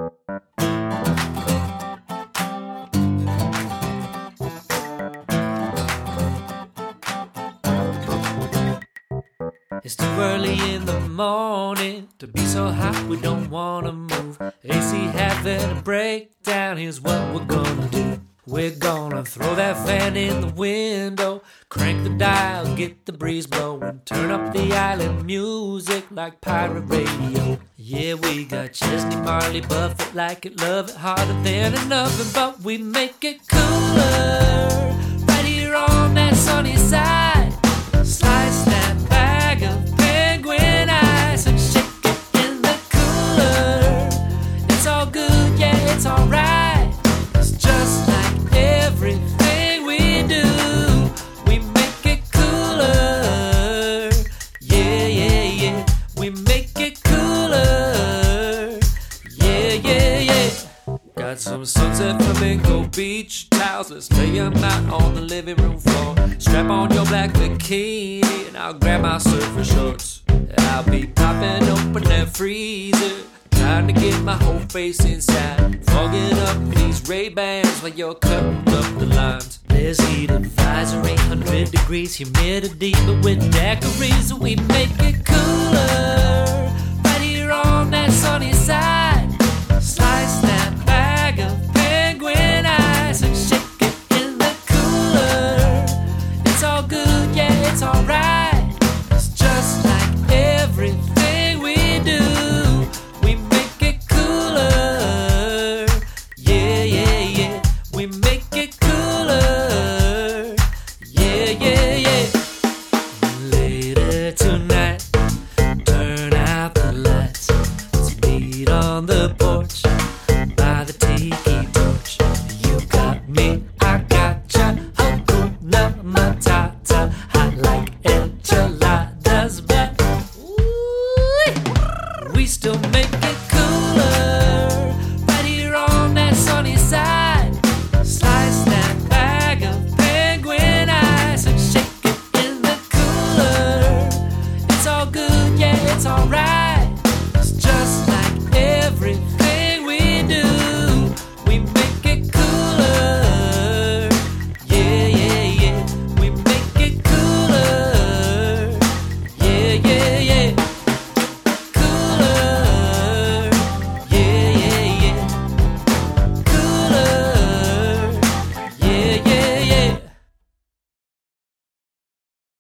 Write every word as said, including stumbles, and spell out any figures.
It's too early in the morning to be so hot we don't wanna move. A C having a breakdown, here's what we're gonna do. We're gonna throw that fan in the window, crank the dial, get the breeze blowing, turn up the island music like pirate radio. Yeah, we got Chesney, Marley, Buffett, like it, love it, harder than an oven, but we make it cooler right here on that sunny side. Slice that bag of penguin ice and shake it in the cooler. It's all good, yeah, it's alright. It's just like everything we do. We make it cooler. Yeah, yeah, yeah. We make it cooler. Yeah, yeah, yeah. Got some sunset flamingo beach towels. Let's lay 'em out on the living room floor. Strap on your black bikini and I'll grab my surfer shorts. I'll be popping open that freezer, trying to get my whole face inside, fogging up these Ray-Bans while you're cutting up the lines. There's heat advisor, eight hundred degrees, humidity, but with daiquiris we make it cooler right here on that sunny side. Slice that bag of penguin ice and shake it in the cooler. It's all good, yeah, it's alright. It's just like everything we do. We make it cooler. Yeah, yeah, yeah. We make it cooler. Yeah, yeah, yeah. Later tonight, turn out the lights. Let's meet on the porch by the tiki torch. You got me, I got ya. Hakuna Matata, hot like enchiladas, but ooh, we still make it cooler right here on that sunny side. Slice that bag of penguin ice and shake it in the cooler. It's all good, yeah, it's alright.